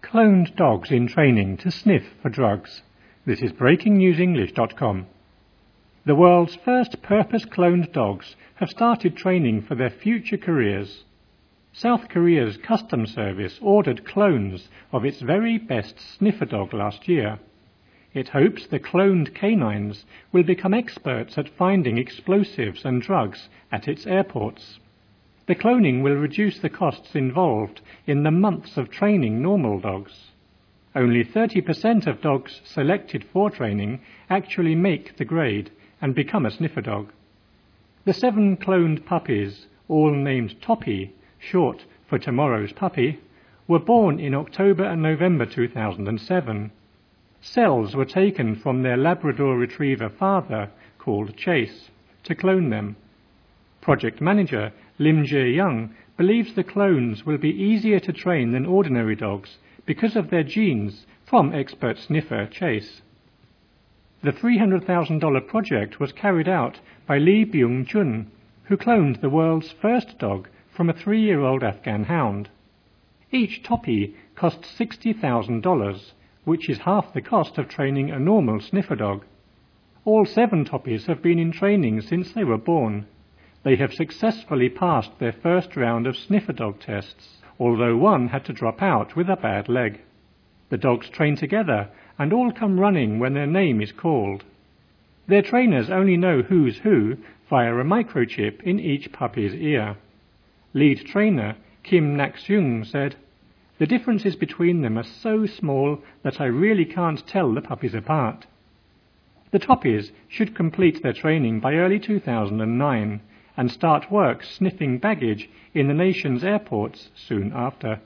Cloned dogs in training to sniff for drugs. This is BreakingNewsEnglish.com. The world's first purpose-cloned dogs have started training for their future careers. South Korea's Customs Service ordered clones of its very best sniffer dog last year. It hopes the cloned canines will become experts at finding explosives and drugs at its airports. The cloning will reduce the costs involved in the months of training normal dogs. Only 30% of dogs selected for training actually make the grade and become a sniffer dog. The 7 cloned puppies, all named Toppy, short for tomorrow's puppy, were born in October and November 2007. Cells were taken from their Labrador Retriever father, called Chase, to clone them. Project manager Lim Jae-young believes the clones will be easier to train than ordinary dogs because of their genes from expert sniffer Chase. The $300,000 project was carried out by Lee Byung-jun, who cloned the world's first dog from a 3-year-old Afghan hound. Each Toppy cost $60,000, which is half the cost of training a normal sniffer dog. All 7 Toppies have been in training since they were born. They have successfully passed their first round of sniffer dog tests, although one had to drop out with a bad leg. The dogs train together and all come running when their name is called. Their trainers only know who's who via a microchip in each puppy's ear. Lead trainer Kim Nak-seung said, "The differences between them are so small that I really can't tell the puppies apart." The Toppies should complete their training by early 2009 and start work sniffing baggage in the nation's airports soon after.